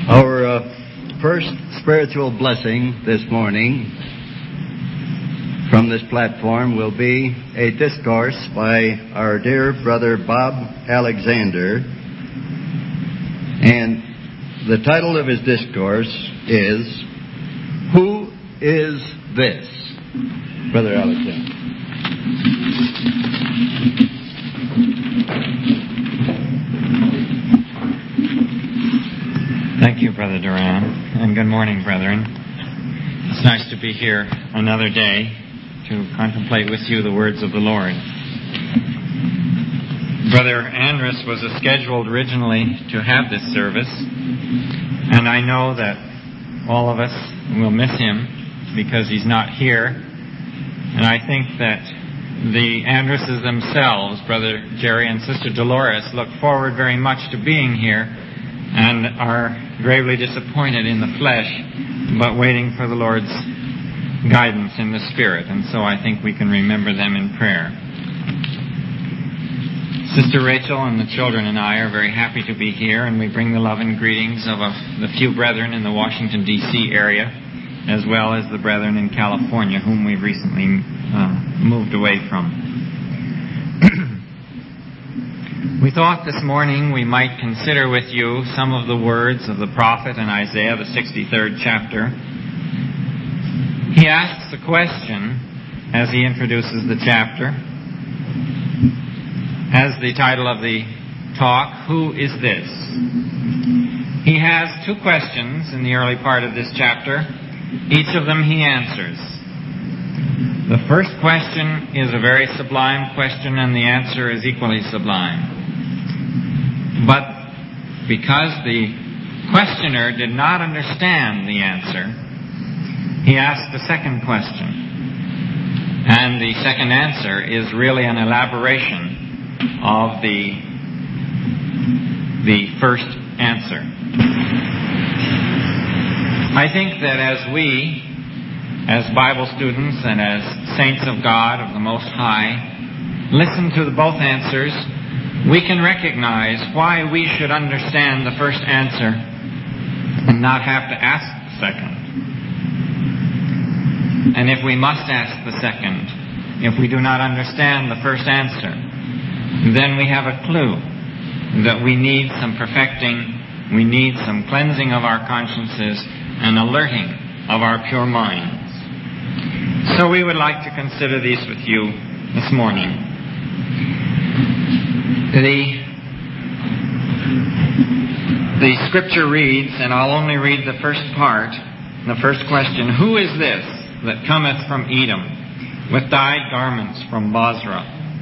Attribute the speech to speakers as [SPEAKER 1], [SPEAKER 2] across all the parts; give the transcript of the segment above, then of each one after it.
[SPEAKER 1] Our first spiritual blessing this morning from this platform will be a discourse by our dear brother Bob Alexander. And the title of his discourse is, Who is This? Brother Alexander.
[SPEAKER 2] Thank you, Brother Duran, and good morning, brethren. It's nice to be here another day to contemplate with you the words of the Lord. Brother Andrus was scheduled originally to have this service, and I know that all of us will miss him because he's not here. And I think that the Andruses themselves, Brother Jerry and Sister Dolores, look forward very much to being here and are gravely disappointed in the flesh, but waiting for the Lord's guidance in the Spirit. And so I think we can remember them in prayer. Sister Rachel and the children and I are very happy to be here, and we bring the love and greetings of the few brethren in the Washington, D.C. area, as well as the brethren in California, whom we've recently moved away from. We thought this morning we might consider with you some of the words of the prophet in Isaiah, the 63rd chapter. He asks a question as he introduces the chapter. As the title of the talk, Who is this? He has two questions in the early part of this chapter. Each of them he answers. The first question is a very sublime question, and the answer is equally sublime. But because the questioner did not understand the answer, he asked a second question. And the second answer is really an elaboration of the first answer. I think that as we, as Bible students and as saints of God, of the Most High, listen to both answers, we can recognize why we should understand the first answer and not have to ask the second. And if we must ask the second, if we do not understand the first answer, then we have a clue that we need some perfecting, we need some cleansing of our consciences and alerting of our pure minds. So we would like to consider these with you this morning. The scripture reads, and I'll only read the first part, the first question, Who is this that cometh from Edom, with dyed garments from Bozrah?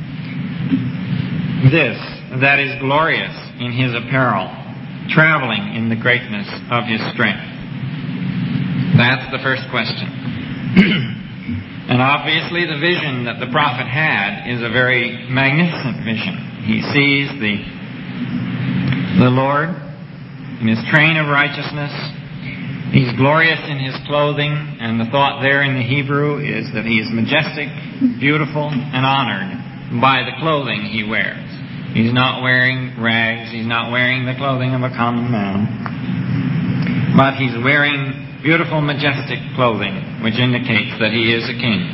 [SPEAKER 2] This, that is glorious in his apparel, traveling in the greatness of his strength. That's the first question. And obviously the vision that the prophet had is a very magnificent vision. He sees the Lord in his train of righteousness. He's glorious in his clothing, and the thought there in the Hebrew is that he is majestic, beautiful, and honored by the clothing he wears. He's not wearing rags. He's not wearing the clothing of a common man. But he's wearing beautiful, majestic clothing, which indicates that he is a king.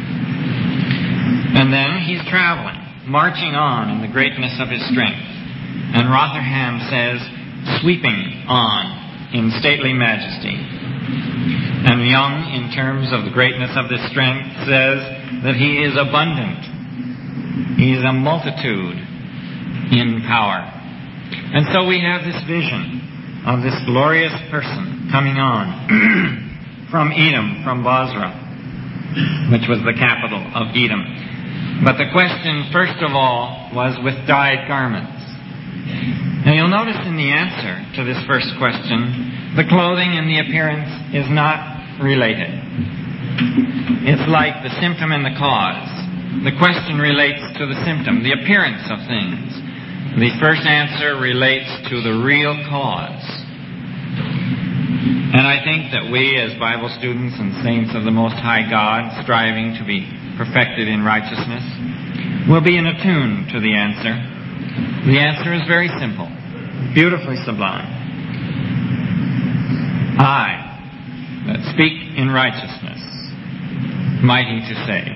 [SPEAKER 2] And then he's traveling, marching on in the greatness of his strength. And Rotherham says, sweeping on in stately majesty. And Young, in terms of the greatness of this strength, says that he is abundant. He is a multitude in power. And so we have this vision of this glorious person coming on from Edom, from Bozrah, which was the capital of Edom. But the question, first of all, was with dyed garments. Now you'll notice in the answer to this first question, the clothing and the appearance is not related. It's like the symptom and the cause. The question relates to the symptom, the appearance of things. The first answer relates to the real cause. And I think that we, as Bible students and saints of the Most High God, striving to be perfected in righteousness, will be in attune to the answer. The answer is very simple, beautifully sublime. I that speak in righteousness, mighty to save.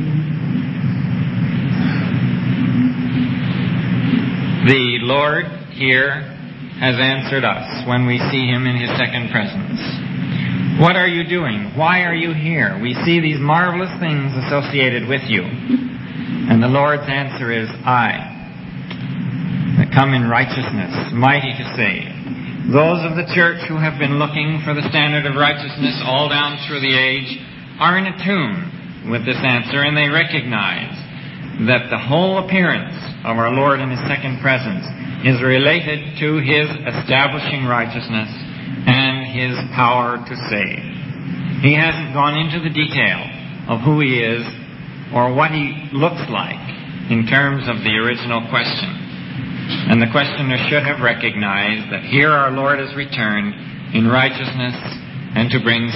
[SPEAKER 2] The Lord here has answered us when we see Him in His second presence. What are you doing? Why are you here? We see these marvelous things associated with you. And the Lord's answer is, I that come in righteousness, mighty to save. Those of the church who have been looking for the standard of righteousness all down through the age are in tune with this answer, and they recognize that the whole appearance of our Lord in His second presence is related to His establishing righteousness and His power to save. He hasn't gone into the detail of who He is or what He looks like in terms of the original question. And the questioner should have recognized that here our Lord has returned in righteousness and to bring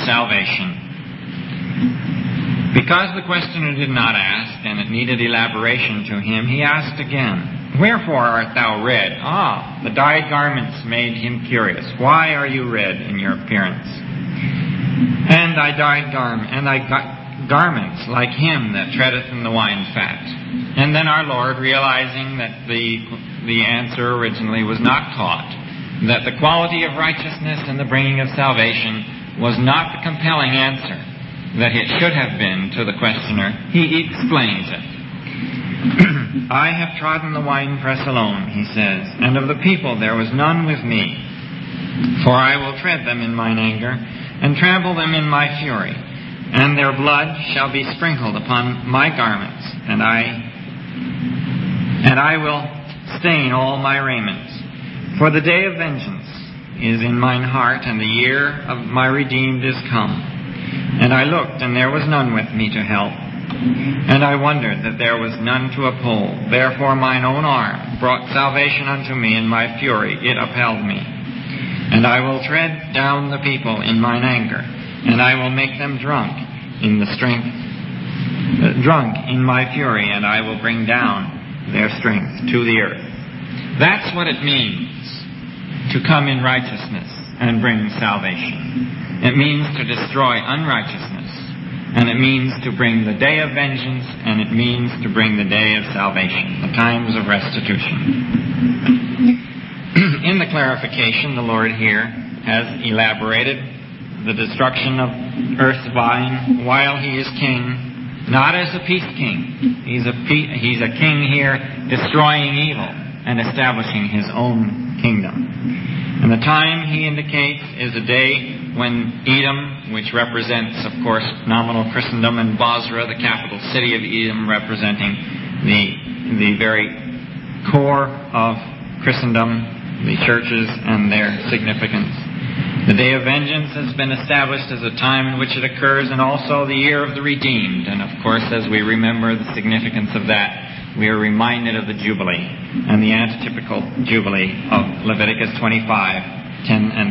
[SPEAKER 2] salvation. Because the questioner did not ask, and it needed elaboration to him, he asked again, Wherefore art thou red? The dyed garments made him curious. Why are you red in your appearance? And thy dyed garments like him that treadeth in the wine fat. And then our Lord, realizing that the answer originally was not taught, that the quality of righteousness and the bringing of salvation was not the compelling answer that it should have been to the questioner, He explains it. I have trodden the winepress alone, He says, and of the people there was none with me. For I will tread them in mine anger, and trample them in my fury, and their blood shall be sprinkled upon my garments, and I will stain all my raiments. For the day of vengeance is in mine heart, and the year of my redeemed is come. And I looked, and there was none with me to help. And I wondered that there was none to uphold. Therefore mine own arm brought salvation unto me, in my fury it upheld me. And I will tread down the people in mine anger, and I will make them drunk in my fury, and I will bring down their strength to the earth. That's what it means to come in righteousness and bring salvation. It means to destroy unrighteousness, and it means to bring the day of vengeance, and it means to bring the day of salvation, the times of restitution. In the clarification, the Lord here has elaborated the destruction of earth's vine while He is king, not as a peace king. He's a king here destroying evil and establishing His own kingdom. And the time He indicates is a day when Edom, which represents, of course, nominal Christendom, and Bozrah, the capital city of Edom, representing the very core of Christendom, the churches and their significance. The day of vengeance has been established as a time in which it occurs, and also the year of the redeemed. And of course, as we remember the significance of that, we are reminded of the Jubilee and the antitypical Jubilee of Leviticus 25, 10 and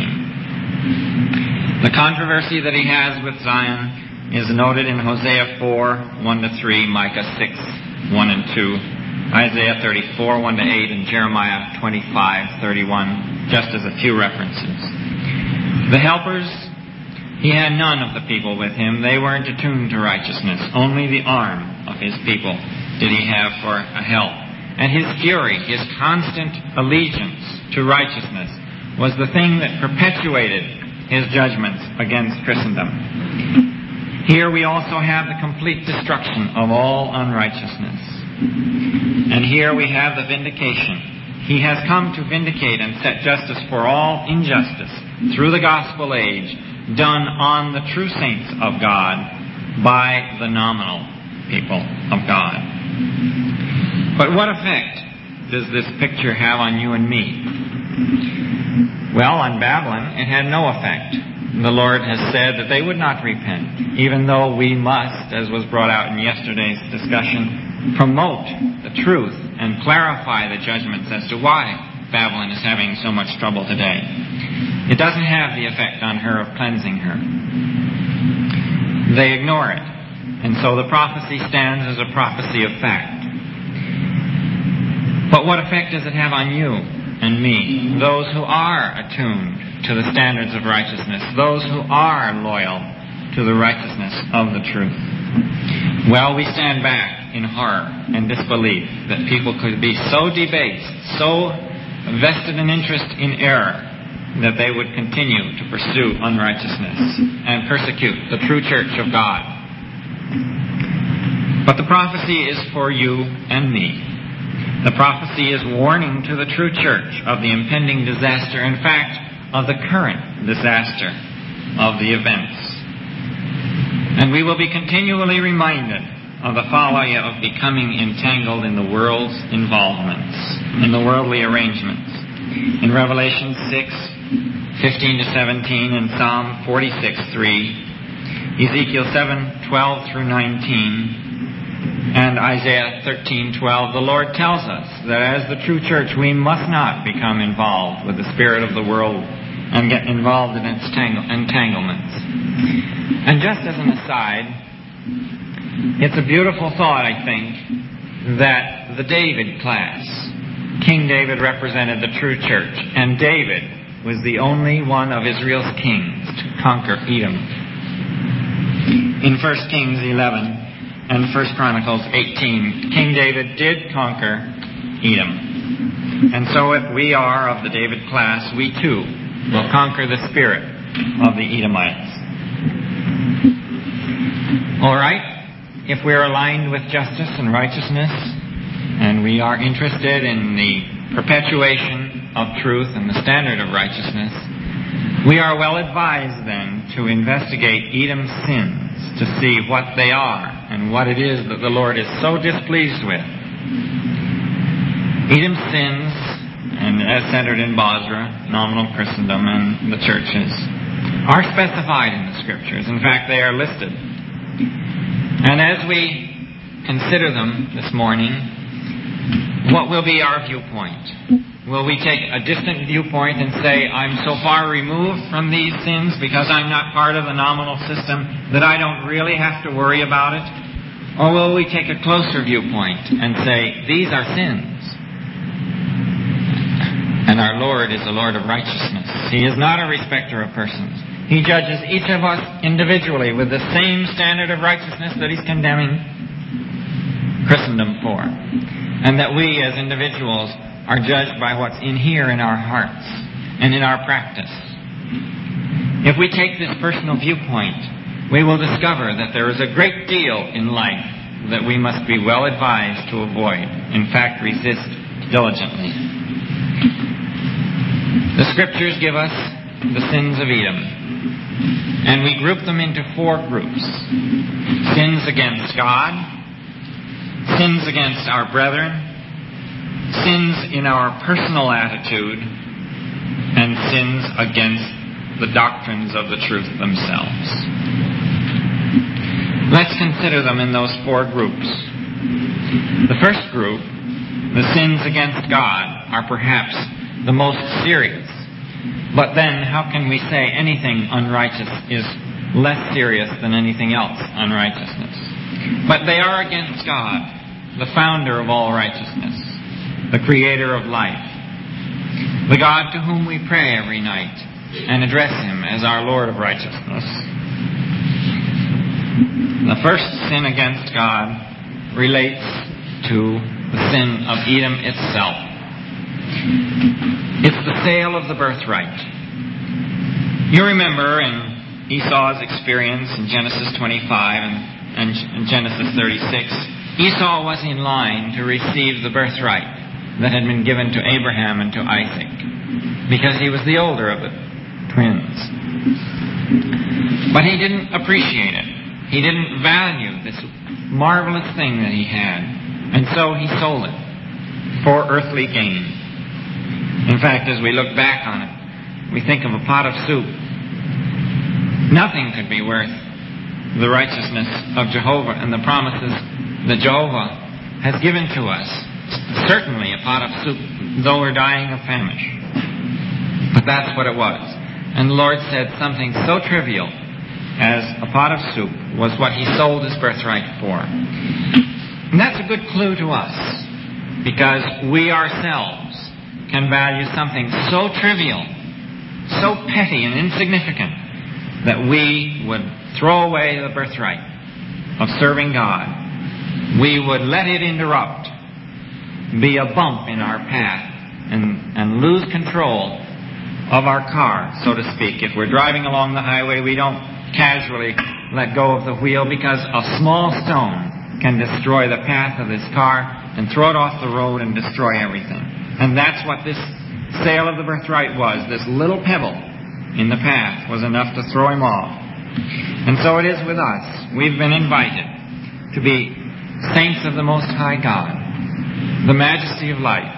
[SPEAKER 2] 13. The controversy that he has with Zion is noted in Hosea 4, 1-3, Micah 6, 1-2, Isaiah 34, 1-8, and Jeremiah 25, 31, just as a few references. The helpers, he had none of the people with him. They weren't attuned to righteousness. Only the arm of his people did he have for a help. And his fury, his constant allegiance to righteousness, was the thing that perpetuated his judgments against Christendom. Here we also have the complete destruction of all unrighteousness. And here we have the vindication. He has come to vindicate and set justice for all injustice through the gospel age, done on the true saints of God by the nominal people of God. But what effect does this picture have on you and me? Well, on Babylon, it had no effect. The Lord has said that they would not repent, even though we must, as was brought out in yesterday's discussion, promote the truth and clarify the judgments as to why Babylon is having so much trouble today. It doesn't have the effect on her of cleansing her. They ignore it. And so the prophecy stands as a prophecy of fact. But what effect does it have on you and me, those who are attuned to the standards of righteousness, those who are loyal to the righteousness of the truth. Well, we stand back in horror and disbelief that people could be so debased, so vested in interest in error, that they would continue to pursue unrighteousness and persecute the true church of God. But the prophecy is for you and me. The prophecy is warning to the true church of the impending disaster, in fact, of the current disaster of the events. And we will be continually reminded of the folly of becoming entangled in the world's involvements, in the worldly arrangements. In Revelation 6:15 to 17, and Psalm 46:3, Ezekiel 7:12 through 19, and Isaiah 13:12, the Lord tells us that as the true church, we must not become involved with the spirit of the world and get involved in its entanglements. And just as an aside, it's a beautiful thought, I think, that the David class, King David represented the true church, and David was the only one of Israel's kings to conquer Edom. In 1 Kings 11 and 1 Chronicles 18, King David did conquer Edom. And so if we are of the David class, we too will conquer the spirit of the Edomites. All right, if we are aligned with justice and righteousness, and we are interested in the perpetuation of truth and the standard of righteousness, we are well advised then to investigate Edom's sins, to see what they are and what it is that the Lord is so displeased with. Edom's sins, and as centered in Bozrah, nominal Christendom, and the churches, are specified in the Scriptures. In fact, they are listed. And as we consider them this morning, what will be our viewpoint? Will we take a distant viewpoint and say, I'm so far removed from these sins because I'm not part of the nominal system that I don't really have to worry about it? Or will we take a closer viewpoint and say, these are sins? And our Lord is a Lord of righteousness. He is not a respecter of persons. He judges each of us individually with the same standard of righteousness that He's condemning Christendom for. And that we as individuals are judged by what's in here in our hearts and in our practice. If we take this personal viewpoint, we will discover that there is a great deal in life that we must be well advised to avoid. In fact, resist diligently. The Scriptures give us the sins of Edom, and we group them into 4 groups. Sins against God, sins against our brethren, sins in our personal attitude, and sins against the doctrines of the truth themselves. Let's consider them in those 4 groups. The first group, the sins against God, are perhaps the most serious. But then, how can we say anything unrighteous is less serious than anything else unrighteousness? But they are against God, the founder of all righteousness, the creator of life, the God to whom we pray every night and address Him as our Lord of righteousness. The first sin against God relates to the sin of Edom itself. It's the sale of the birthright. You remember in Esau's experience in Genesis 25 and Genesis 36, Esau was in line to receive the birthright that had been given to Abraham and to Isaac, because he was the older of the twins. But he didn't appreciate it. He didn't value this marvelous thing that he had, and so he sold it for earthly gain. In fact, as we look back on it, we think of a pot of soup. Nothing could be worth the righteousness of Jehovah and the promises that Jehovah has given to us. Certainly a pot of soup, though we're dying of famine. But that's what it was. And the Lord said something so trivial as a pot of soup was what He sold His birthright for. And that's a good clue to us, because we ourselves can value something so trivial, so petty and insignificant, that we would throw away the birthright of serving God. We would let it interrupt, be a bump in our path, and lose control of our car, so to speak. If we're driving along the highway, we don't casually let go of the wheel, because a small stone can destroy the path of this car and throw it off the road and destroy everything. And that's what this sale of the birthright was. This little pebble in the path was enough to throw him off. And so it is with us. We've been invited to be saints of the Most High God, the majesty of life.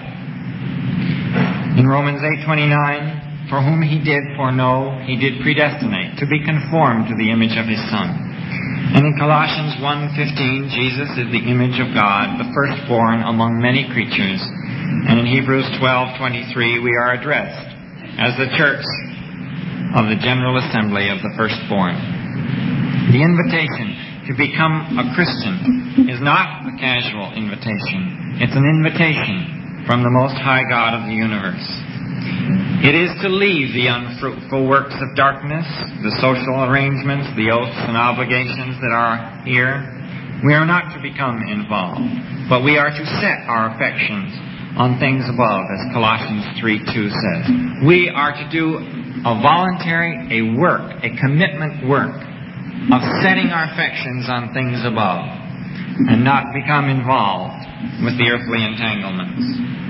[SPEAKER 2] In Romans 8:29, for whom he did foreknow, he did predestinate to be conformed to the image of his Son. And in Colossians 1:15, Jesus is the image of God, the firstborn among many creatures. And in Hebrews 12:23, we are addressed as the church of the General Assembly of the firstborn. The invitation to become a Christian is not a casual invitation. It's an invitation from the Most High God of the universe. It is to leave the unfruitful works of darkness, the social arrangements, the oaths and obligations that are here. We are not to become involved, but we are to set our affections on things above, as Colossians 3:2 says. We are to do a voluntary, a commitment work of setting our affections on things above and not become involved with the earthly entanglements.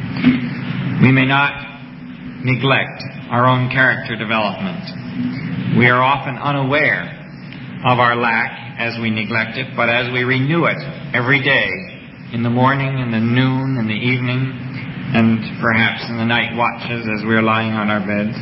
[SPEAKER 2] We may not neglect our own character development. We are often unaware of our lack as we neglect it, but as we renew it every day, in the morning, in the noon, in the evening, and perhaps in the night watches as we're lying on our beds,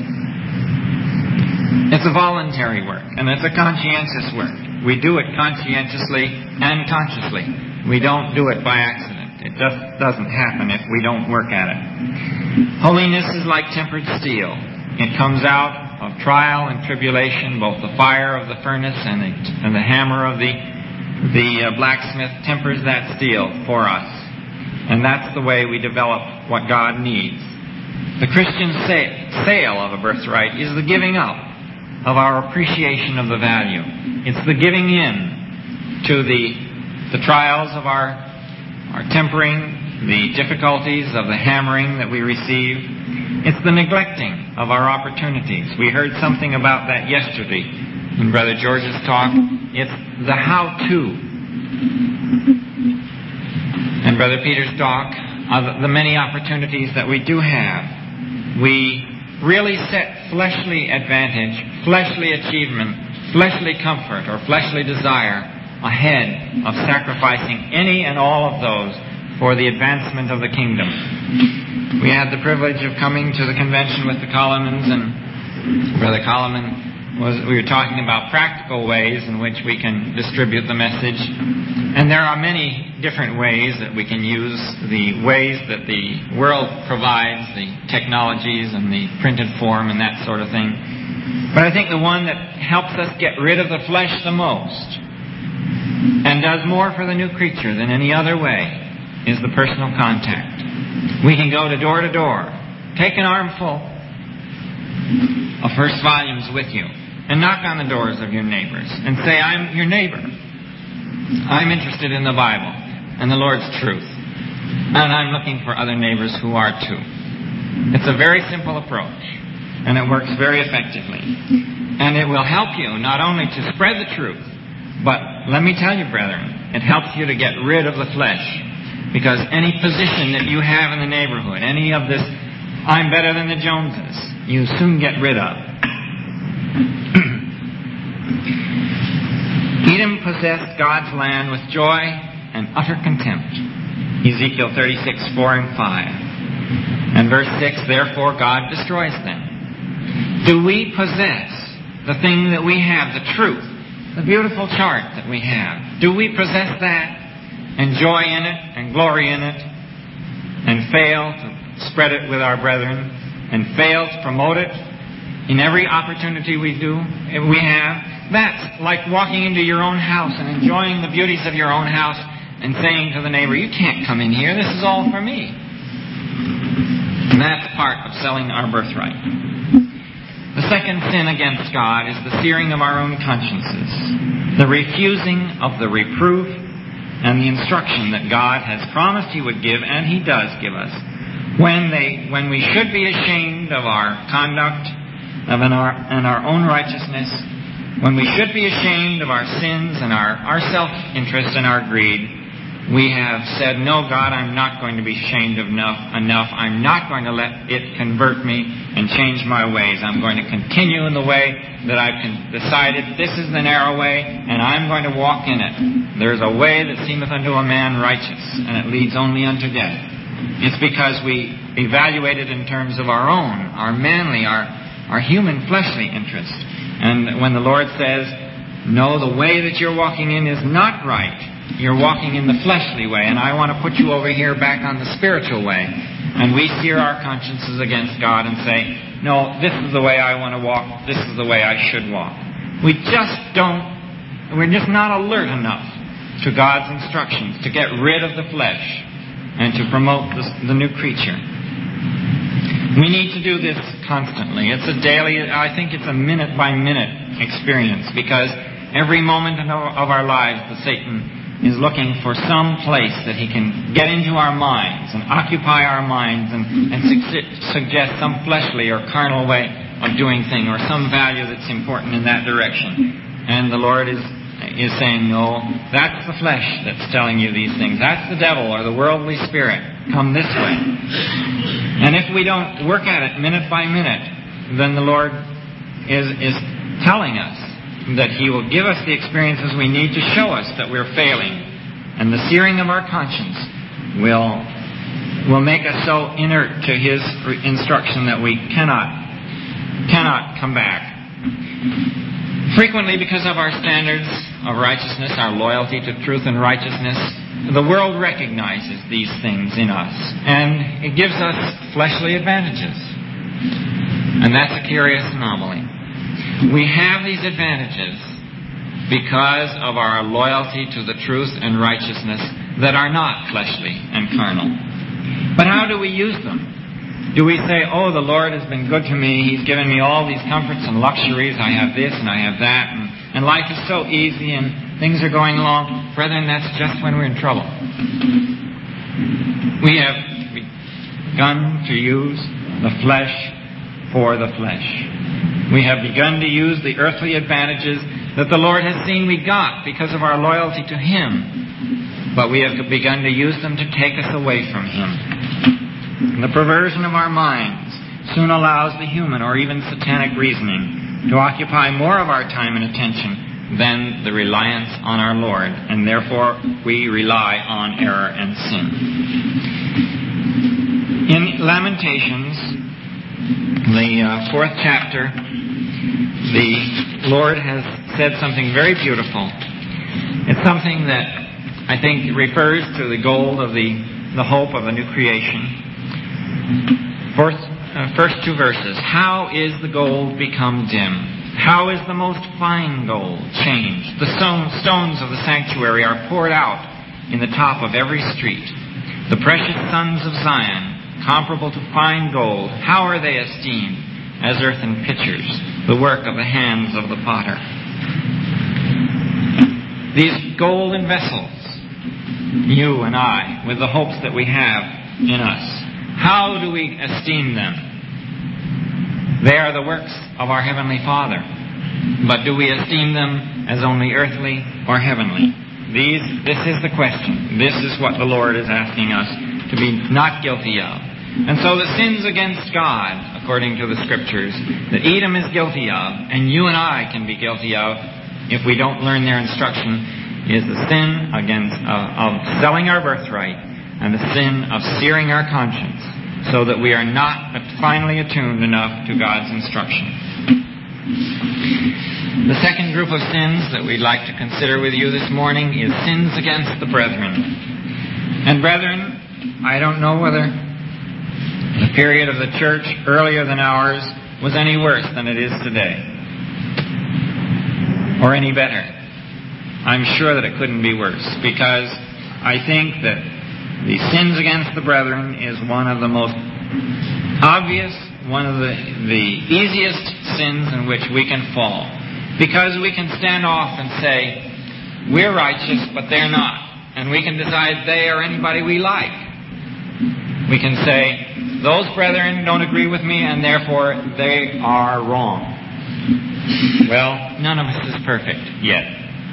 [SPEAKER 2] it's a voluntary work, and it's a conscientious work. We do it conscientiously and consciously. We don't do it by accident. It just doesn't happen if we don't work at it. Holiness is like tempered steel. It comes out of trial and tribulation, both the fire of the furnace and the hammer of the blacksmith tempers that steel for us. And that's the way we develop what God needs. The Christian sale of a birthright is the giving up of our appreciation of the value. It's the giving in to the trials of our tempering, the difficulties of the hammering that we receive. It's the neglecting of our opportunities. We heard something about that yesterday in Brother George's talk. It's the how-to. And Brother Peter's talk of the many opportunities that we do have. We really set fleshly advantage, fleshly achievement, fleshly comfort, or fleshly desire ahead of sacrificing any and all of those for the advancement of the kingdom. We had the privilege of coming to the convention with the Collemans, and Brother Colleman we were talking about practical ways in which we can distribute the message. And there are many different ways that we can use the ways that the world provides, the technologies and the printed form and that sort of thing. But I think the one that helps us get rid of the flesh the most and does more for the new creature than any other way is the personal contact. We can go to door, take an armful of first volumes with you, and knock on the doors of your neighbors and say, I'm your neighbor. I'm interested in the Bible and the Lord's truth, and I'm looking for other neighbors who are too. It's a very simple approach, and it works very effectively. And it will help you not only to spread the truth, but let me tell you, brethren, it helps you to get rid of the flesh. Because any position that you have in the neighborhood, any of this, I'm better than the Joneses, you soon get rid of. Edom possessed God's land with joy and utter contempt. Ezekiel 36:4 and 5. And verse 6, therefore God destroys them. Do we possess the thing that we have, the truth, the beautiful chart that we have? Do we possess that and joy in it and glory in it and fail to spread it with our brethren and fail to promote it in every opportunity we have? That's like walking into your own house and enjoying the beauties of your own house and saying to the neighbor, you can't come in here, this is all for me. And that's part of selling our birthright. The second sin against God is the searing of our own consciences, the refusing of the reproof and the instruction that God has promised He would give, and He does give us, when we should be ashamed of our conduct and our own righteousness, when we should be ashamed of our sins and our self-interest and our greed. We have said, no, God, I'm not going to be ashamed of enough. I'm not going to let it convert me and change my ways. I'm going to continue in the way that I've decided this is the narrow way, and I'm going to walk in it. There's a way that seemeth unto a man righteous, and it leads only unto death. It's because we evaluate it in terms of our own, our manly, our human fleshly interest. And when the Lord says, no, the way that you're walking in is not right. You're walking in the fleshly way, and I want to put you over here back on the spiritual way. And we sear our consciences against God and say, no, this is the way I want to walk. This is the way I should walk. We're just not alert enough to God's instructions to get rid of the flesh and to promote the new creature. We need to do this constantly. It's a daily, I think it's a minute-by-minute experience, because every moment of our lives, Satan is looking for some place that he can get into our minds and occupy our minds and suggest some fleshly or carnal way of doing things, or some value that's important in that direction. And the Lord is saying, no, that's the flesh that's telling you these things. That's the devil or the worldly spirit. Come this way. And if we don't work at it minute by minute, then the Lord is telling us that He will give us the experiences we need to show us that we're failing. And the searing of our conscience will make us so inert to His instruction that we cannot come back. Frequently, because of our standards of righteousness, our loyalty to truth and righteousness, the world recognizes these things in us, and it gives us fleshly advantages. And that's a curious anomaly. We have these advantages because of our loyalty to the truth and righteousness that are not fleshly and carnal. But how do we use them? Do we say, oh, the Lord has been good to me. He's given me all these comforts and luxuries. I have this and I have that. And life is so easy and things are going along. Brethren, that's just when we're in trouble. We have begun to use the flesh for the flesh. We have begun to use the earthly advantages that the Lord has seen we got because of our loyalty to Him. But we have begun to use them to take us away from Him. And the perversion of our minds soon allows the human or even satanic reasoning to occupy more of our time and attention than the reliance on our Lord. And therefore we rely on error and sin. In Lamentations, the 4th chapter, the Lord has said something very beautiful. It's something that I think refers to the goal of the hope of the new creation. First 2 verses. How is the gold become dim? How is the most fine gold changed? The stones of the sanctuary are poured out in the top of every street. The precious sons of Zion, comparable to fine gold, how are they esteemed? As earthen pitchers, the work of the hands of the potter. These golden vessels, you and I, with the hopes that we have in us, how do we esteem them? They are the works of our Heavenly Father. But do we esteem them as only earthly or heavenly? This is the question. This is what the Lord is asking us to be not guilty of. And so the sins against God, according to the Scriptures, that Edom is guilty of, and you and I can be guilty of, if we don't learn their instruction, is the sin of selling our birthright and the sin of searing our conscience, so that we are not finally attuned enough to God's instruction. The second group of sins that we'd like to consider with you this morning is sins against the brethren. And brethren, I don't know whether the period of the church earlier than ours was any worse than it is today, or any better. I'm sure that it couldn't be worse, because I think that the sins against the brethren is one of the most obvious, one of the easiest sins in which we can fall. Because we can stand off and say, we're righteous, but they're not. And we can decide they are anybody we like. We can say, those brethren don't agree with me, and therefore they are wrong. Well, none of us is perfect yet.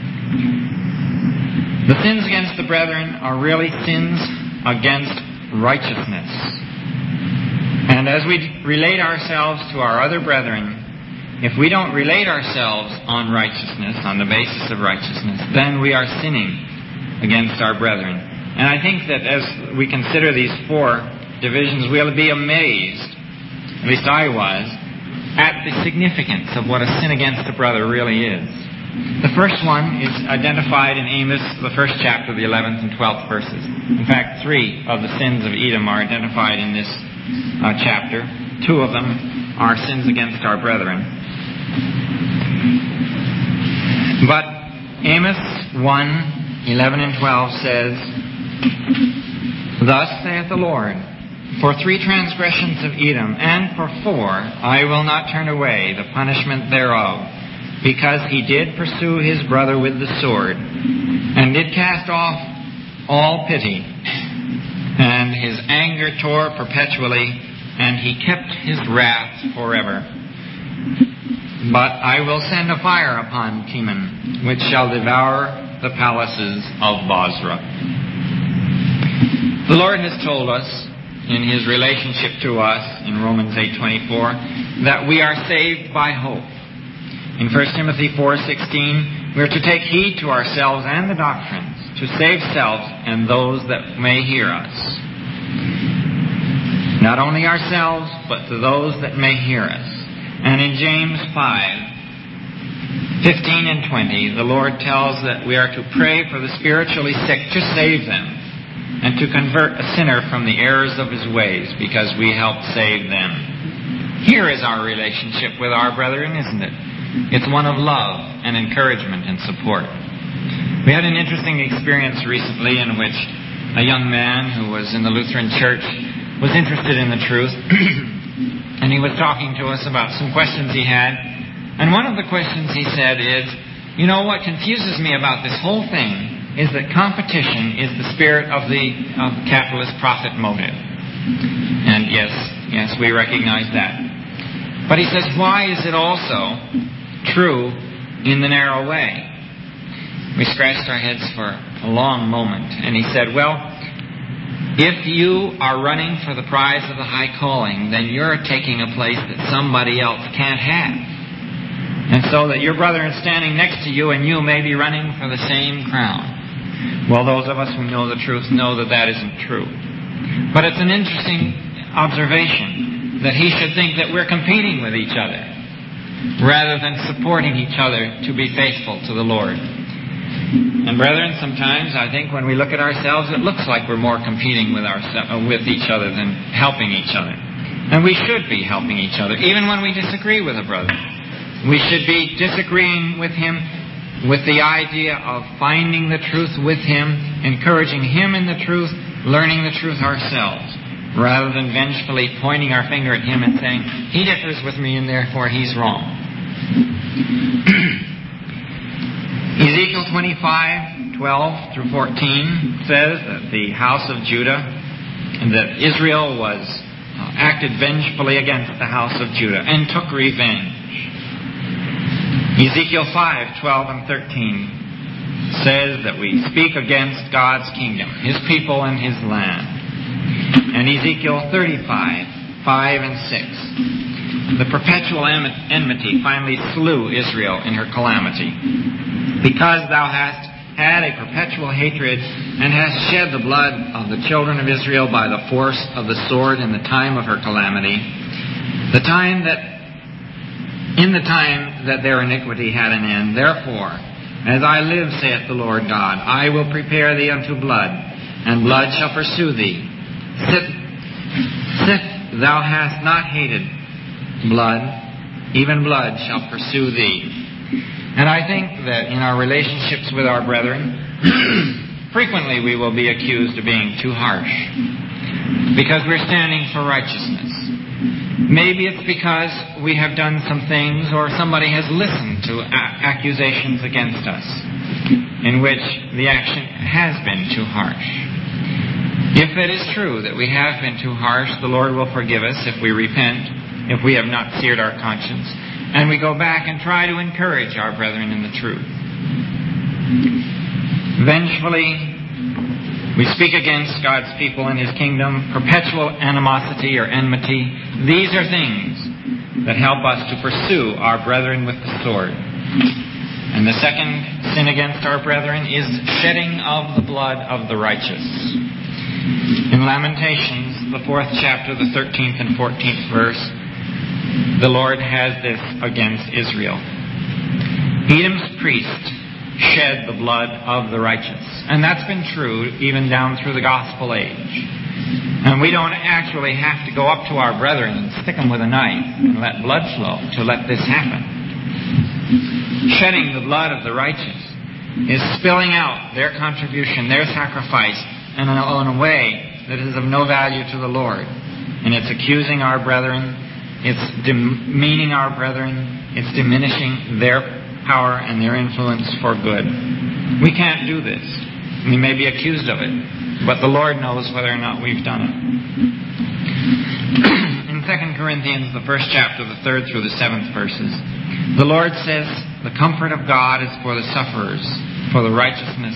[SPEAKER 2] The sins against the brethren are really sins against righteousness. And as we relate ourselves to our other brethren, if we don't relate ourselves on righteousness, on the basis of righteousness, then we are sinning against our brethren. And I think that as we consider these four divisions, we'll be amazed, at least I was, at the significance of what a sin against a brother really is. The first one is identified in Amos, the first chapter, the 11th and 12th verses. In fact, 3 of the sins of Edom are identified in this chapter. 2 of them are sins against our brethren. But Amos 1:11 and 12 says, Thus saith the Lord, For 3 transgressions of Edom, and for 4, I will not turn away the punishment thereof, because he did pursue his brother with the sword, and did cast off all pity, and his anger tore perpetually, and he kept his wrath forever. But I will send a fire upon Teman, which shall devour the palaces of Bozrah. The Lord has told us, in His relationship to us, in Romans 8:24, that we are saved by hope. In 1 Timothy 4:16, we are to take heed to ourselves and the doctrines, to save self and those that may hear us. Not only ourselves, but to those that may hear us. And in James 5:15 and 20, the Lord tells that we are to pray for the spiritually sick to save them, and to convert a sinner from the errors of his ways, because we help save them. Here is our relationship with our brethren, isn't it? It's one of love and encouragement and support. We had an interesting experience recently in which a young man who was in the Lutheran Church was interested in the truth, and he was talking to us about some questions he had. And one of the questions he said is, you know, what confuses me about this whole thing is that competition is the spirit of the capitalist profit motive. And yes, we recognize that. But he says, why is it also true in the narrow way? We scratched our heads for a long moment, and he said, well, if you are running for the prize of the high calling, then you're taking a place that somebody else can't have. And so that your brother is standing next to you and you may be running for the same crown. Well, those of us who know the truth know that that isn't true. But it's an interesting observation that he should think that we're competing with each other rather than supporting each other to be faithful to the Lord. And brethren, sometimes I think when we look at ourselves, it looks like we're more competing with each other than helping each other. And we should be helping each other, even when we disagree with a brother. We should be disagreeing with him with the idea of finding the truth with him, encouraging him in the truth, learning the truth ourselves, rather than vengefully pointing our finger at him and saying, he differs with me and therefore he's wrong. Ezekiel 25:12 through 14 says that the house of Judah, and that Israel was acted vengefully against the house of Judah and took revenge. Ezekiel 5:12 and 13 says that we speak against God's kingdom, His people and His land. And Ezekiel 35:5 and 6. The perpetual enmity finally slew Israel in her calamity. Because thou hast had a perpetual hatred and hast shed the blood of the children of Israel by the force of the sword in the time of her calamity, in the time that their iniquity had an end. Therefore, as I live, saith the Lord God, I will prepare thee unto blood, and blood shall pursue thee. Sith thou hast not hated blood, even blood shall pursue thee. And I think that in our relationships with our brethren, frequently we will be accused of being too harsh. because we're standing for righteousness. Maybe it's because we have done some things or somebody has listened to accusations against us in which the action has been too harsh. If it is true that we have been too harsh, the Lord will forgive us if we repent, if we have not seared our conscience, and we go back and try to encourage our brethren in the truth. Vengefully, we speak against God's people and His kingdom, perpetual animosity or enmity. These are things that help us to pursue our brethren with the sword. And the second sin against our brethren is shedding of the blood of the righteous. In Lamentations, the 4th chapter, the 13th and 14th verse, the Lord has this against Israel. Edom's priest shed the blood of the righteous. And that's been true even down through the gospel age. And we don't actually have to go up to our brethren and stick them with a knife and let blood flow to let this happen. Shedding the blood of the righteous is spilling out their contribution, their sacrifice, in a way that is of no value to the Lord. And it's accusing our brethren, it's demeaning our brethren, it's diminishing their power and their influence for good. We can't do this. We may be accused of it, but the Lord knows whether or not we've done it. In 2 Corinthians, the 1st chapter, the 3rd through the 7th verses, the Lord says, the comfort of God is for the sufferers, for the righteousness.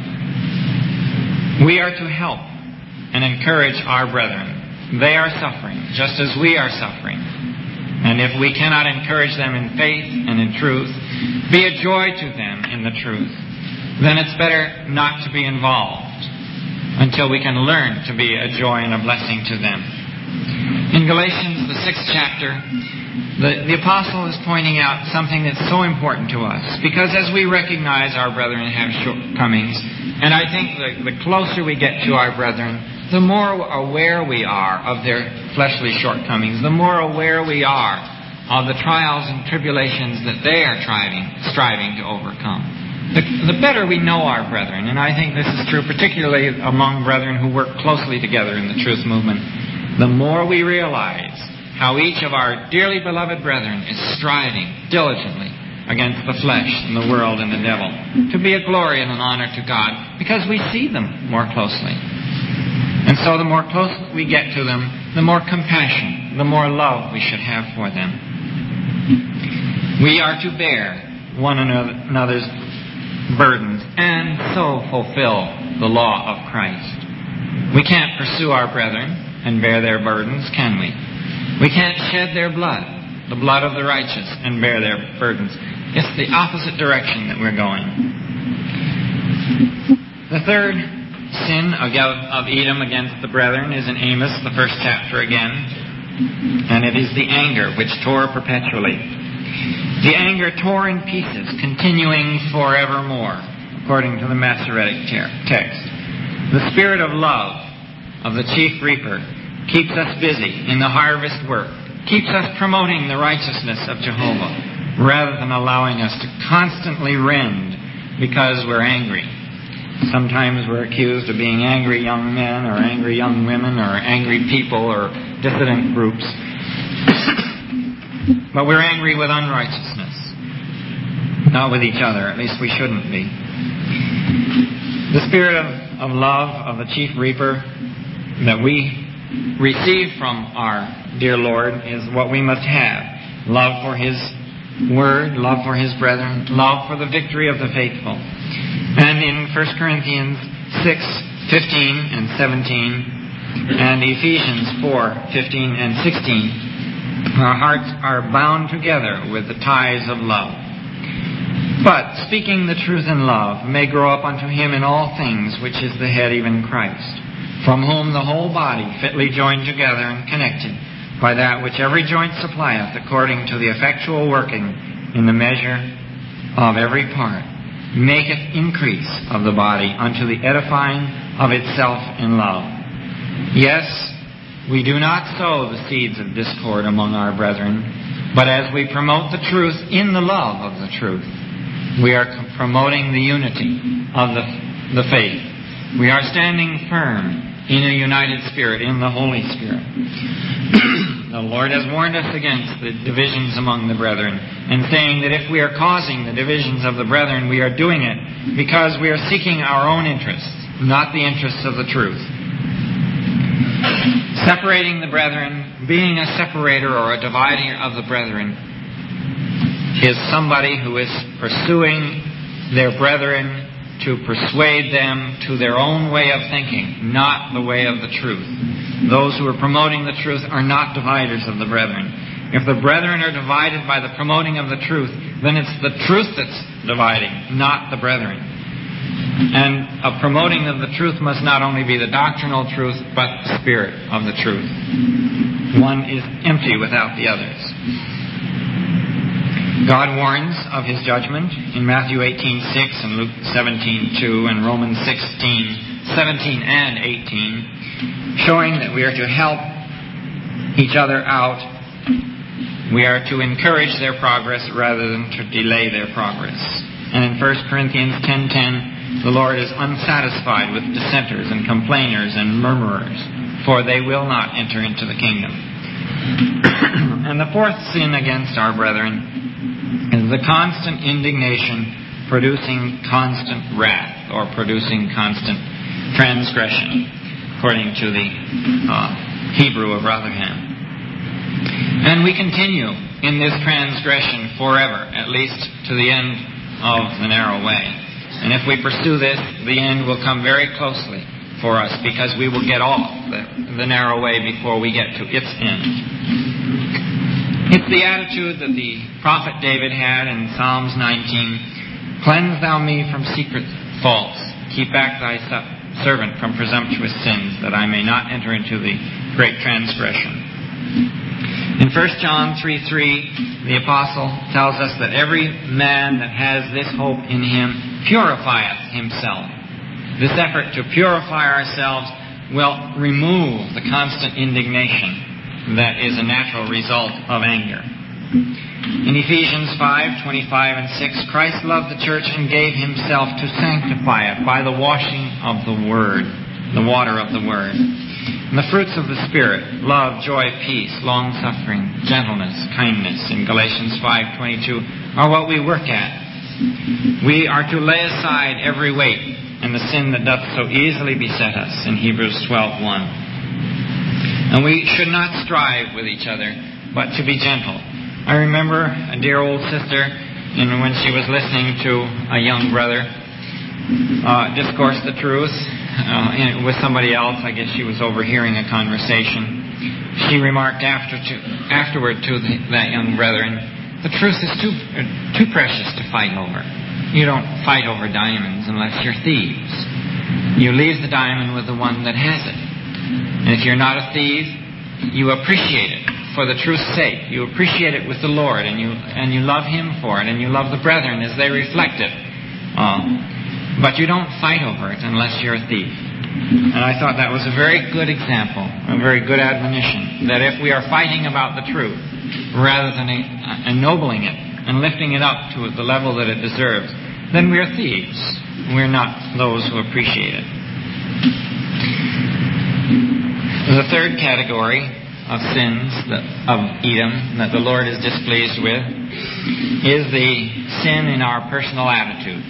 [SPEAKER 2] We are to help and encourage our brethren. They are suffering, just as we are suffering. And if we cannot encourage them in faith and in truth, be a joy to them in the truth, then it's better not to be involved until we can learn to be a joy and a blessing to them. In Galatians, the 6th chapter, the apostle is pointing out something that's so important to us, because as we recognize our brethren have shortcomings, and I think the closer we get to our brethren, the more aware we are of their fleshly shortcomings, the more aware we are of the trials and tribulations that they are striving to overcome. The better we know our brethren, and I think this is true particularly among brethren who work closely together in the truth movement, the more we realize how each of our dearly beloved brethren is striving diligently against the flesh and the world and the devil to be a glory and an honor to God, because we see them more closely. And so the more close we get to them, the more compassion, the more love we should have for them. We are to bear one another's burdens and so fulfill the law of Christ. We can't pursue our brethren and bear their burdens, can we? We can't shed their blood, the blood of the righteous, and bear their burdens. It's the opposite direction that we're going. The third sin of Edom against the brethren is in Amos, the 1st chapter again, and it is the anger which tore perpetually. The anger tore in pieces, continuing forevermore, according to the Masoretic text. The spirit of love of the chief reaper keeps us busy in the harvest work, keeps us promoting the righteousness of Jehovah, rather than allowing us to constantly rend because we're angry. Sometimes we're accused of being angry young men or angry young women or angry people or dissident groups. But we're angry with unrighteousness, not with each other. At least we shouldn't be. The spirit of love of the chief reaper that we receive from our dear Lord is what we must have. Love for His Word, love for His brethren, love for the victory of the faithful. And in 1 Corinthians 6:15 and 17 and Ephesians 4:15 and 16, our hearts are bound together with the ties of love. But speaking the truth in love may grow up unto Him in all things, which is the head, even Christ, from whom the whole body, fitly joined together and connected by that which every joint supplieth, according to the effectual working in the measure of every part, maketh increase of the body unto the edifying of itself in love. Yes, we do not sow the seeds of discord among our brethren, but as we promote the truth in the love of the truth, we are promoting the unity of the faith. We are standing firm in a united spirit, in the Holy Spirit. The Lord has warned us against the divisions among the brethren, and saying that if we are causing the divisions of the brethren, we are doing it because we are seeking our own interests, not the interests of the truth. Separating the brethren, being a separator or a divider of the brethren, is somebody who is pursuing their brethren to persuade them to their own way of thinking, not the way of the truth. Those who are promoting the truth are not dividers of the brethren. If the brethren are divided by the promoting of the truth, then it's the truth that's dividing, not the brethren. And a promoting of the truth must not only be the doctrinal truth, but the spirit of the truth. One is empty without the others. God warns of His judgment in Matthew 18:6 and Luke 17:2 and Romans 16:17 and 18, showing that we are to help each other out. We are to encourage their progress rather than to delay their progress. And in 1 Corinthians 10:10, the Lord is unsatisfied with dissenters and complainers and murmurers, for they will not enter into the kingdom. And the fourth sin against our brethren is the constant indignation producing constant wrath, or producing constant transgression, according to the Hebrew of Rotherham. And we continue in this transgression forever, at least to the end of the narrow way. And if we pursue this, the end will come very closely for us, because we will get off the narrow way before we get to its end. It's the attitude that the prophet David had in Psalms 19. Cleanse thou me from secret faults. Keep back thy servant from presumptuous sins, that I may not enter into the great transgression. In 1 John 3:3, the apostle tells us that every man that has this hope in him purifieth himself. This effort to purify ourselves will remove the constant indignation that is a natural result of anger. In Ephesians 5:25 and 6, Christ loved the church and gave Himself to sanctify it by the washing of the Word, the water of the Word. And the fruits of the Spirit, love, joy, peace, long-suffering, gentleness, kindness, in Galatians 5:22, are what we work at. We are to lay aside every weight and the sin that doth so easily beset us, in Hebrews 12:1. And we should not strive with each other, but to be gentle. I remember a dear old sister, when she was listening to a young brother discourse the truth with somebody else. I guess she was overhearing a conversation. She remarked afterward to that young brethren, the truth is too precious to fight over. You don't fight over diamonds unless you're thieves. You leave the diamond with the one that has it. And if you're not a thief, you appreciate it for the truth's sake. You appreciate it with the Lord, and you love Him for it, and you love the brethren as they reflect it. But you don't fight over it unless you're a thief. And I thought that was a very good example, a very good admonition, that if we are fighting about the truth, rather than ennobling it and lifting it up to the level that it deserves, then we're thieves. We're not those who appreciate it. The third category of sins of Edom that the Lord is displeased with is the sin in our personal attitude.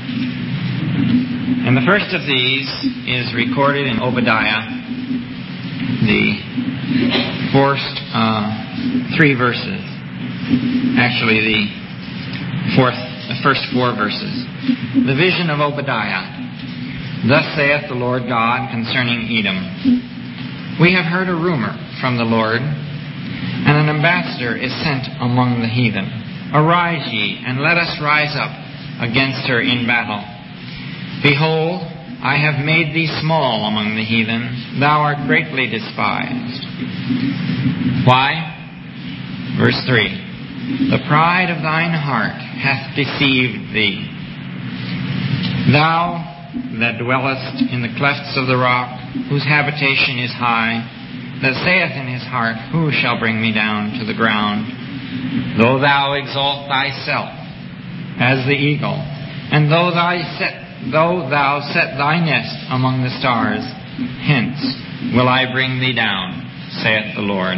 [SPEAKER 2] And the first of these is recorded in Obadiah, the first 3 verses. Actually, the first 4 verses. The vision of Obadiah. Thus saith the Lord God concerning Edom. We have heard a rumor from the Lord, and an ambassador is sent among the heathen. Arise ye, and let us rise up against her in battle. Behold, I have made thee small among the heathen. Thou art greatly despised. Why? Verse 3. The pride of thine heart hath deceived thee. Thou that dwellest in the clefts of the rock, whose habitation is high, that saith in his heart, who shall bring me down to the ground? Though thou exalt thyself as the eagle, and though thou set thy nest among the stars, hence will I bring thee down, saith the Lord.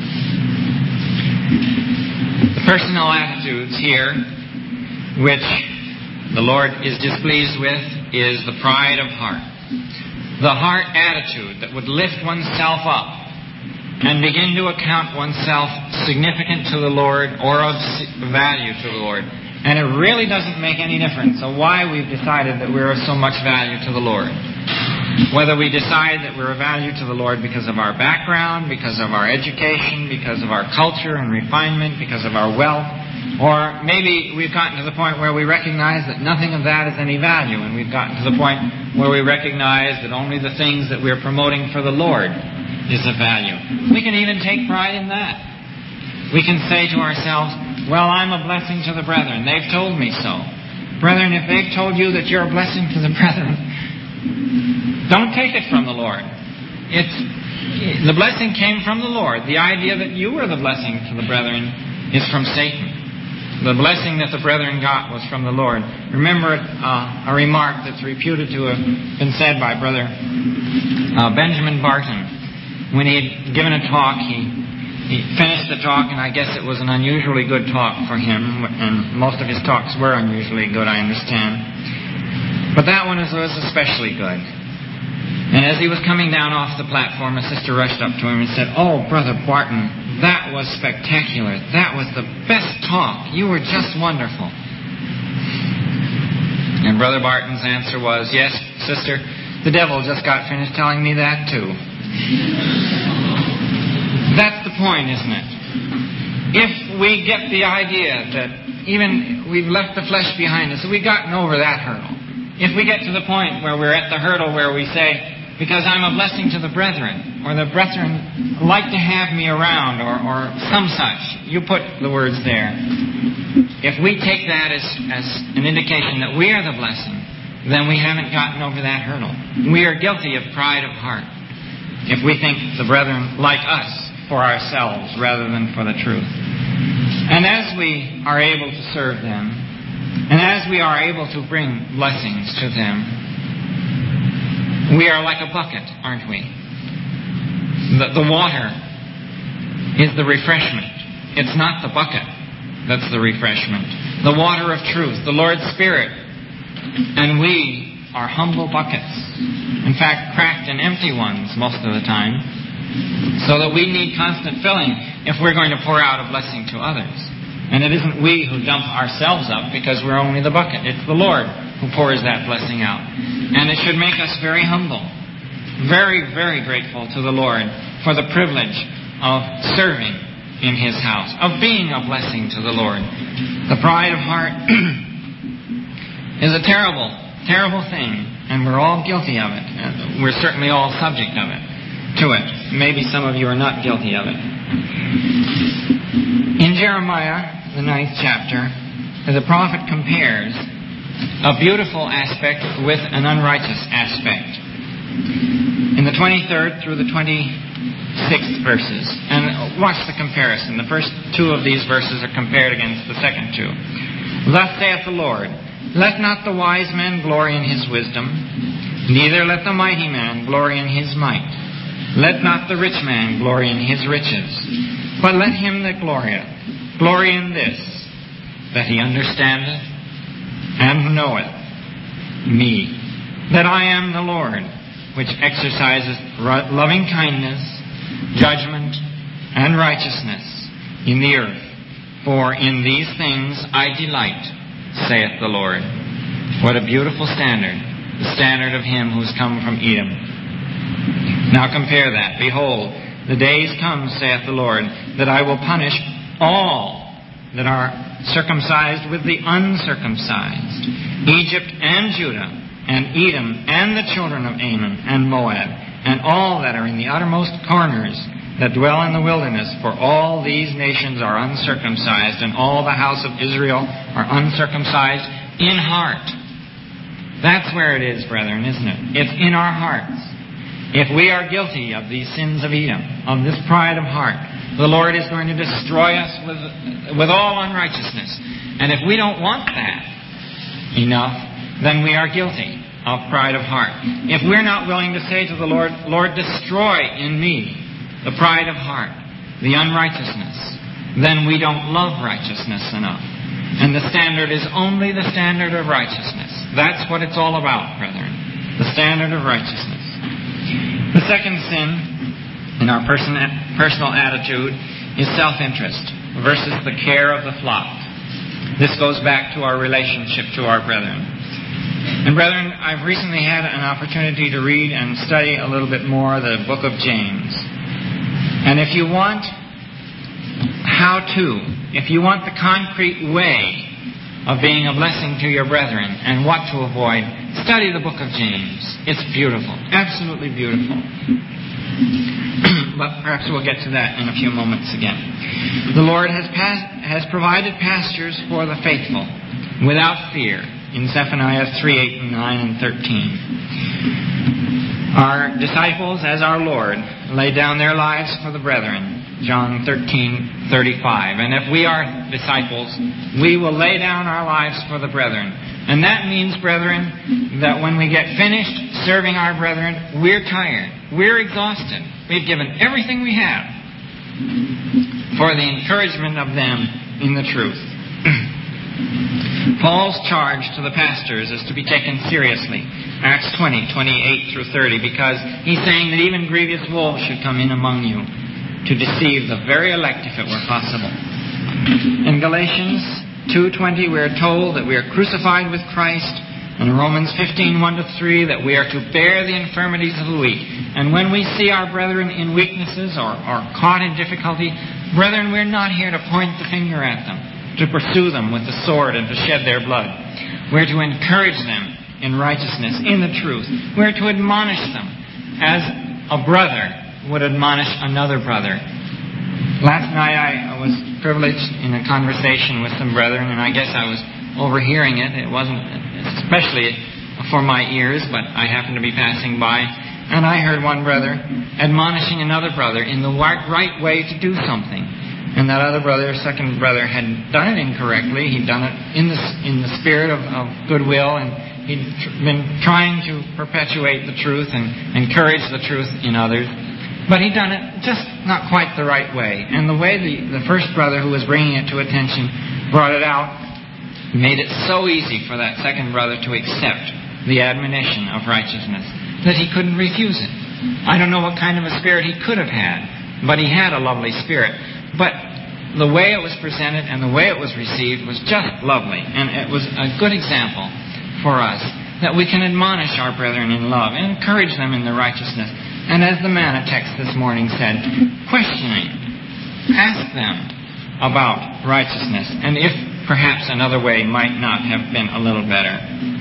[SPEAKER 2] The personal attitudes here, which the Lord is displeased with, is the pride of heart. The heart attitude that would lift oneself up and begin to account oneself significant to the Lord or of value to the Lord. And it really doesn't make any difference of why we've decided that we're of so much value to the Lord. Whether we decide that we're of value to the Lord because of our background, because of our education, because of our culture and refinement, because of our wealth, or maybe we've gotten to the point where we recognize that nothing of that is any value, and we've gotten to the point where we recognize that only the things that we're promoting for the Lord is of value. We can even take pride in that. We can say to ourselves, well, I'm a blessing to the brethren. They've told me so. Brethren, if they've told you that you're a blessing to the brethren, don't take it from the Lord. The blessing came from the Lord. The idea that you were the blessing to the brethren is from Satan. The blessing that the brethren got was from the Lord. Remember a remark that's reputed to have been said by Brother Benjamin Barton. When he had given a talk, he finished the talk, and I guess it was an unusually good talk for him, and most of his talks were unusually good, I understand. But that one was especially good. And as he was coming down off the platform, a sister rushed up to him and said, "Oh, Brother Barton, that was spectacular. That was the best talk. You were just wonderful." And Brother Barton's answer was, "Yes, sister, the devil just got finished telling me that too." That's the point, isn't it? If we get the idea that even we've left the flesh behind us, that we've gotten over that hurdle. If we get to the point where we're at the hurdle where we say, because I'm a blessing to the brethren, or the brethren like to have me around, or some such, you put the words there. If we take that as an indication that we are the blessing, then we haven't gotten over that hurdle. We are guilty of pride of heart if we think the brethren like us for ourselves rather than for the truth. And as we are able to serve them, and as we are able to bring blessings to them, we are like a bucket, aren't we? The water is the refreshment. It's not the bucket that's the refreshment. The water of truth, the Lord's Spirit. And we are humble buckets. In fact, cracked and empty ones most of the time. So that we need constant filling if we're going to pour out a blessing to others. And it isn't we who dump ourselves up because we're only the bucket. It's the Lord who pours that blessing out. And it should make us very humble. Very, very grateful to the Lord for the privilege of serving in His house, of being a blessing to the Lord. The pride of heart is a terrible, terrible thing, and we're all guilty of it. We're certainly all subject of it, to it. Maybe some of you are not guilty of it. In Jeremiah, the 9th chapter, the prophet compares a beautiful aspect with an unrighteous aspect. In the 23rd through the 26th verses. And watch the comparison. The first two of these verses are compared against the second two. Thus saith the Lord, let not the wise man glory in his wisdom, neither let the mighty man glory in his might. Let not the rich man glory in his riches, but let him that glorieth glory in this, that he understandeth and knoweth me, that I am the Lord, which exerciseth loving kindness, judgment, and righteousness in the earth. For in these things I delight, saith the Lord. What a beautiful standard, the standard of him who's come from Edom. Now compare that. Behold, the days come, saith the Lord, that I will punish all that are circumcised with the uncircumcised, Egypt and Judah, and Edom, and the children of Ammon, and Moab, and all that are in the uttermost corners that dwell in the wilderness, for all these nations are uncircumcised, and all the house of Israel are uncircumcised in heart. That's where it is, brethren, isn't it? It's in our hearts. If we are guilty of these sins of Edom, of this pride of heart, the Lord is going to destroy us with all unrighteousness. And if we don't want that enough, then we are guilty. of pride of heart. If we're not willing to say to the Lord, Lord, destroy in me the pride of heart, the unrighteousness, then we don't love righteousness enough. And the standard is only the standard of righteousness. That's what it's all about, brethren. The standard of righteousness. The second sin in our personal attitude is self-interest versus the care of the flock. This goes back to our relationship to our brethren. And brethren, I've recently had an opportunity to read and study a little bit more the book of James. And if you want if you want the concrete way of being a blessing to your brethren and what to avoid, study the book of James. It's beautiful. Absolutely beautiful. But perhaps we'll get to that in a few moments again. The Lord has provided pastures for the faithful without fear in Zephaniah 3:8 and 9 and 13. Our disciples, as our Lord, lay down their lives for the brethren. John 13:35. And if we are disciples, we will lay down our lives for the brethren. And that means, brethren, that when we get finished serving our brethren, we're tired. We're exhausted. We've given everything we have for the encouragement of them in the truth. Paul's charge to the pastors is to be taken seriously. Acts 20:28 through 30, because he's saying that even grievous wolves should come in among you to deceive the very elect if it were possible. In Galatians 2:20 we are told that we are crucified with Christ. In Romans 15:1-3 that we are to bear the infirmities of the weak. And when we see our brethren in weaknesses or caught in difficulty, brethren, we're not here to point the finger at them, to pursue them with the sword and to shed their blood. We're to encourage them in righteousness, in the truth. We're to admonish them as a brother would admonish another brother. Last night I was privileged in a conversation with some brethren, and I guess I was overhearing it. It wasn't especially for my ears, but I happened to be passing by, and I heard one brother admonishing another brother in the right way to do something. And that other brother, second brother, had done it incorrectly. He'd done it in the spirit of goodwill, and he'd been trying to perpetuate the truth and encourage the truth in others. But he'd done it just not quite the right way. And the way the first brother who was bringing it to attention brought it out made it so easy for that second brother to accept the admonition of righteousness that he couldn't refuse it. I don't know what kind of a spirit he could have had, but he had a lovely spirit. But the way it was presented and the way it was received was just lovely. And it was a good example for us that we can admonish our brethren in love and encourage them in the righteousness. And as the manna text this morning said, questioning, ask them about righteousness and if perhaps another way might not have been a little better.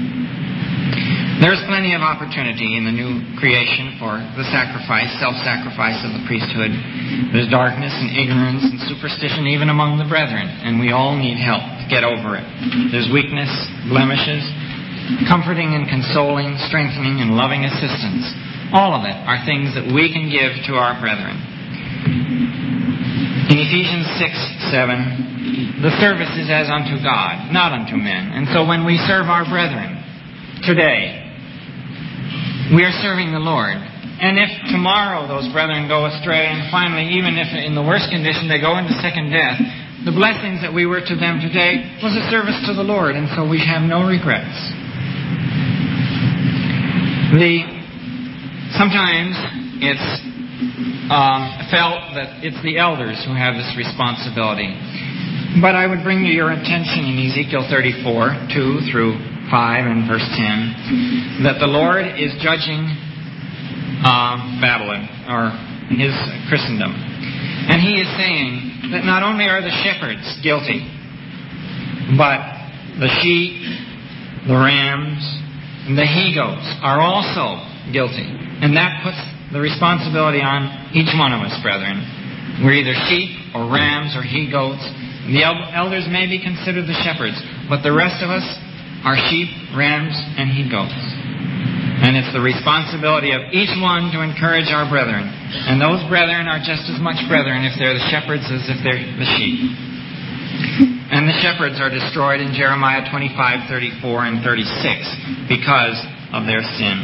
[SPEAKER 2] There's plenty of opportunity in the new creation for the self-sacrifice of the priesthood. There's darkness and ignorance and superstition even among the brethren, and we all need help to get over it. There's weakness, blemishes, comforting and consoling, strengthening and loving assistance. All of it are things that we can give to our brethren. In Ephesians 6:7, the service is as unto God, not unto men. And so when we serve our brethren today, we are serving the Lord. And if tomorrow those brethren go astray, and finally, even if in the worst condition they go into second death, the blessings that we were to them today was a service to the Lord, and so we have no regrets. Sometimes it's felt that it's the elders who have this responsibility. But I would bring to your attention in Ezekiel 34:2-5 and verse 10 that the Lord is judging Babylon, or his Christendom. And he is saying that not only are the shepherds guilty, but the sheep, the rams, and the he-goats are also guilty. And that puts the responsibility on each one of us, brethren. We're either sheep or rams or he-goats. The elders may be considered the shepherds, but the rest of us are sheep, rams, and he-goats. And it's the responsibility of each one to encourage our brethren. And those brethren are just as much brethren if they're the shepherds as if they're the sheep. And the shepherds are destroyed in Jeremiah 25:34 and 36 because of their sin.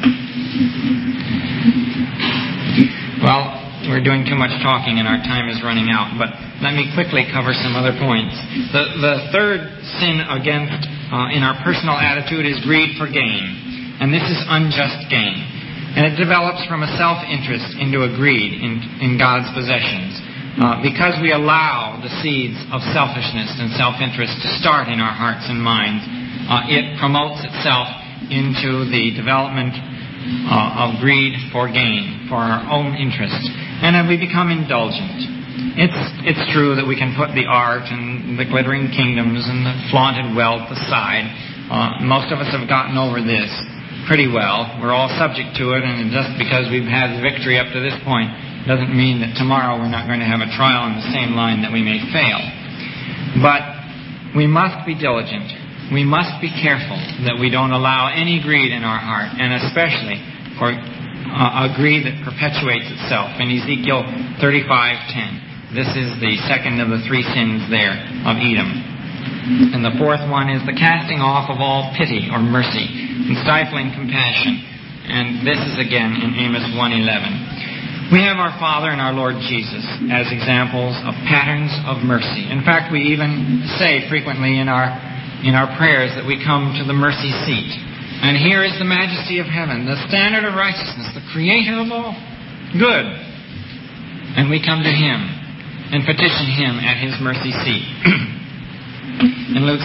[SPEAKER 2] Well, we're doing too much talking and our time is running out, but let me quickly cover some other points. The third sin against in our personal attitude is greed for gain, and this is unjust gain. And it develops from a self-interest into a greed in God's possessions. Because we allow the seeds of selfishness and self-interest to start in our hearts and minds, it promotes itself into the development of greed for gain, for our own interests. And then we become indulgent. It's true that we can put the art and the glittering kingdoms and the flaunted wealth aside. Most of us have gotten over this pretty well. We're all subject to it, and just because we've had victory up to this point doesn't mean that tomorrow we're not going to have a trial in the same line that we may fail. But we must be diligent. We must be careful that we don't allow any greed in our heart, and especially for a greed that perpetuates itself. In Ezekiel 35:10, this is the second of the three sins there of Edom. And the fourth one is the casting off of all pity or mercy and stifling compassion. And this is again in Amos 1:11. We have our Father and our Lord Jesus as examples of patterns of mercy. In fact, we even say frequently in our prayers that we come to the mercy seat. And here is the majesty of heaven, the standard of righteousness, the creator of all good. And we come to Him and petition Him at His mercy seat. In Luke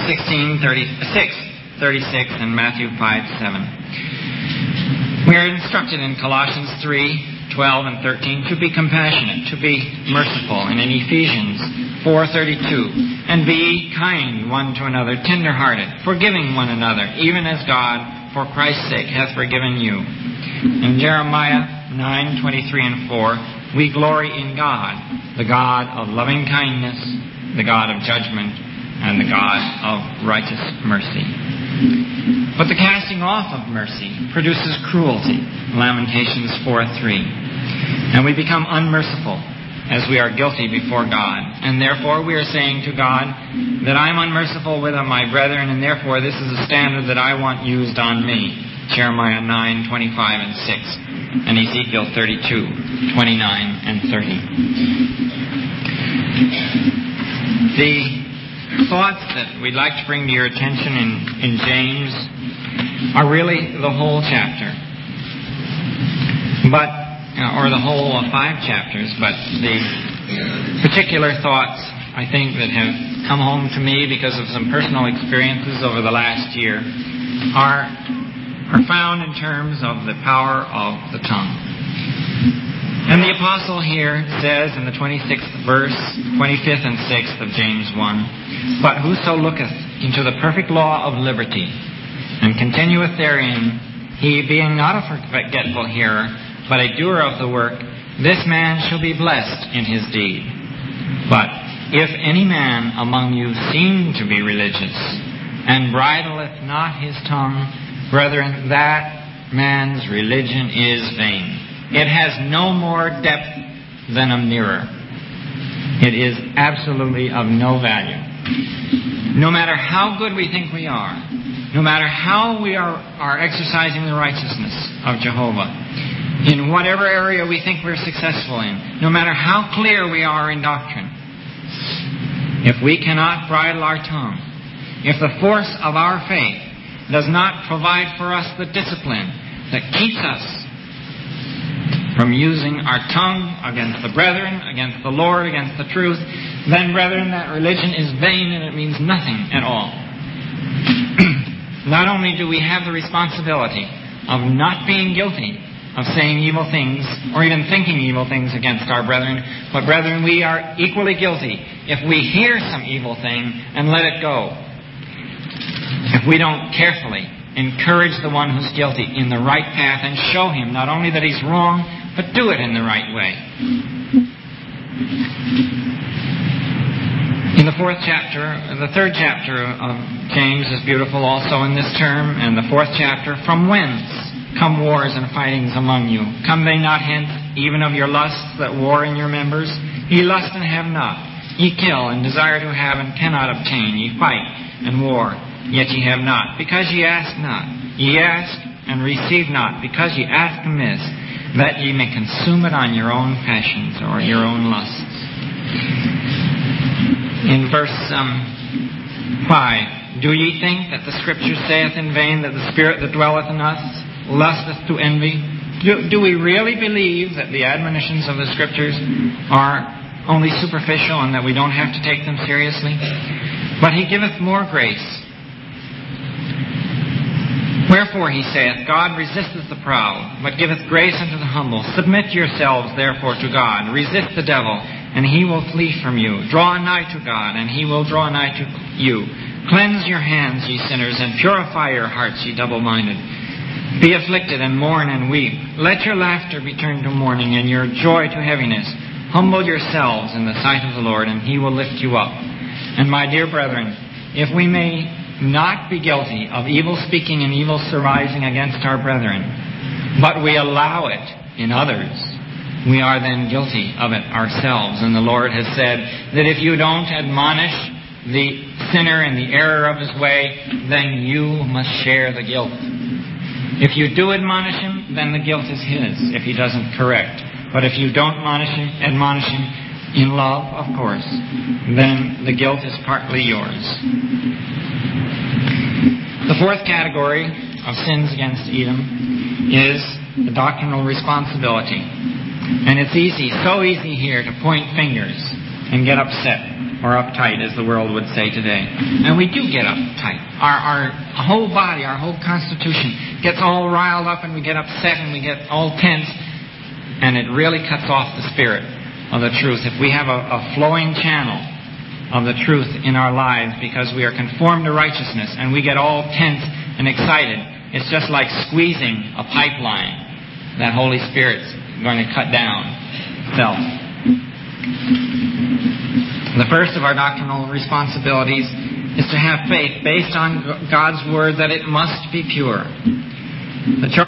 [SPEAKER 2] 16:36 and Matthew 5:7. We are instructed in Colossians 3:12 and 13 to be compassionate, to be merciful, and in Ephesians 4:32, and be kind one to another, tender-hearted, forgiving one another, even as God, for Christ's sake, hath forgiven you. In Jeremiah 9:23 and 4, we glory in God, the God of loving kindness, the God of judgment, and the God of righteous mercy. But the casting off of mercy produces cruelty, Lamentations 4:3. And we become unmerciful as we are guilty before God. And therefore we are saying to God that I'm unmerciful with my brethren, and therefore this is a standard that I want used on me. Jeremiah 9:25 and 6. And Ezekiel 32:29 and 30. The thoughts that we'd like to bring to your attention in James are really the whole chapter, or the whole 5 chapters, but the particular thoughts I think that have come home to me because of some personal experiences over the last year are found in terms of the power of the tongue. And the apostle here says in the 26th verse, 25th and 6th of James 1, but whoso looketh into the perfect law of liberty, and continueth therein, he being not a forgetful hearer, but a doer of the work, this man shall be blessed in his deed. But if any man among you seem to be religious, and bridleth not his tongue, brethren, that man's religion is vain. It has no more depth than a mirror. It is absolutely of no value. No matter how good we think we are, no matter how we are exercising the righteousness of Jehovah, in whatever area we think we're successful in, no matter how clear we are in doctrine, if we cannot bridle our tongue, if the force of our faith does not provide for us the discipline that keeps us from using our tongue against the brethren, against the Lord, against the truth, then, brethren, that religion is vain and it means nothing at all. Not only do we have the responsibility of not being guilty of saying evil things or even thinking evil things against our brethren, but, brethren, we are equally guilty if we hear some evil thing and let it go. If we don't carefully encourage the one who's guilty in the right path and show him not only that he's wrong, but do it in the right way. In the third chapter of James is beautiful also in this term, and the 4th chapter, from whence come wars and fightings among you? Come they not hence, even of your lusts that war in your members? Ye lust and have not. Ye kill and desire to have and cannot obtain. Ye fight and war, yet ye have not, because ye ask not. Ye ask, and receive not, because ye ask amiss, that ye may consume it on your own passions or your own lusts. In verse 5, do ye think that the Scripture saith in vain that the Spirit that dwelleth in us lusteth to envy? Do we really believe that the admonitions of the Scriptures are only superficial and that we don't have to take them seriously? But He giveth more grace. Wherefore he saith, God resisteth the proud, but giveth grace unto the humble. Submit yourselves therefore to God. Resist the devil, and he will flee from you. Draw nigh to God, and he will draw nigh to you. Cleanse your hands, ye sinners, and purify your hearts, ye double-minded. Be afflicted, and mourn, and weep. Let your laughter be turned to mourning, and your joy to heaviness. Humble yourselves in the sight of the Lord, and he will lift you up. And my dear brethren, if we may not be guilty of evil speaking and evil surmising against our brethren, but we allow it in others, we are then guilty of it ourselves. And the Lord has said that if you don't admonish the sinner in the error of his way, then you must share the guilt. If you do admonish him, then the guilt is his if he doesn't correct. But if you don't admonish him in love, of course, then the guilt is partly yours. The fourth category of sins against Edom is the doctrinal responsibility. And it's easy, so easy here to point fingers and get upset or uptight, as the world would say today. And we do get uptight. Our whole body, our whole constitution gets all riled up, and we get upset and we get all tense, and it really cuts off the spirit of the truth. If we have a flowing channel of the truth in our lives because we are conformed to righteousness and we get all tense and excited, it's just like squeezing a pipeline that Holy Spirit's going to cut down itself. The first of our doctrinal responsibilities is to have faith based on God's Word that it must be pure. The